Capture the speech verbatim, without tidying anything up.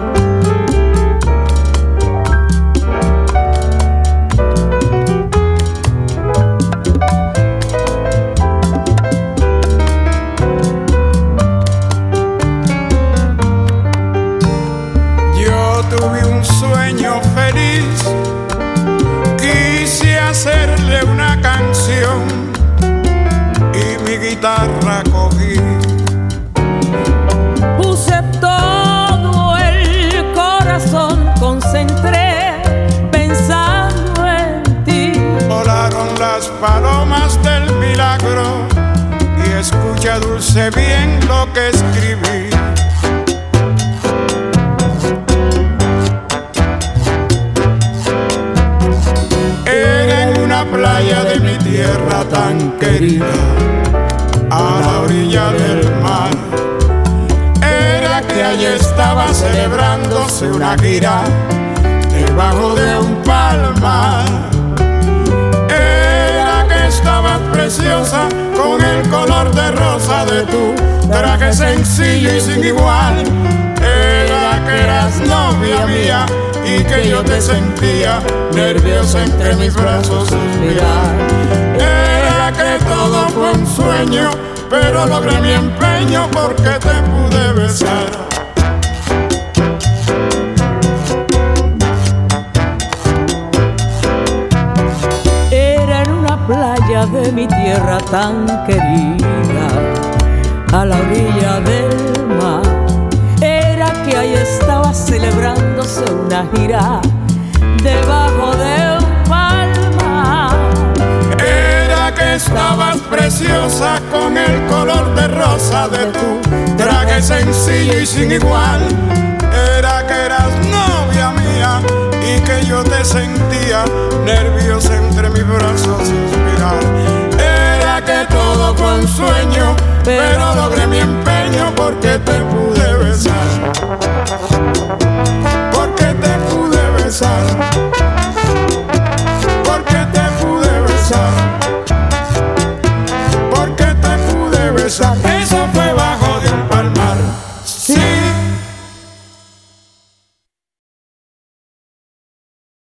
Tuve un sueño feliz, quise hacerle una canción y mi guitarra cogí. Puse todo el corazón, concentré pensando en ti. Volaron las palomas del milagro y escucha dulce bien lo que escribí. Playa de mi tierra tan querida, a la orilla del mar, era que allí estaba celebrándose una gira debajo de un palmar. Era que estabas preciosa con el color de rosa de tu traje sencillo y sin igual. Era que eras novia mía y que yo te sentía nerviosa entre mis brazos suspirar. Era que todo fue un sueño, pero logré mi empeño porque te pude besar. Era en una playa de mi tierra tan querida, a la orilla del mar. Era que ahí estaba celebrándose una gira debajo de un palmar. Era que estabas preciosa con el color de rosa de tu traje sencillo y sin igual. Era que eras novia mía y que yo te sentía nerviosa entre mis brazos suspirar. Era que todo fue un sueño, pero logré mi empeño porque te pude besar. Porque te pude besar. Porque te pude besar. Porque te pude besar.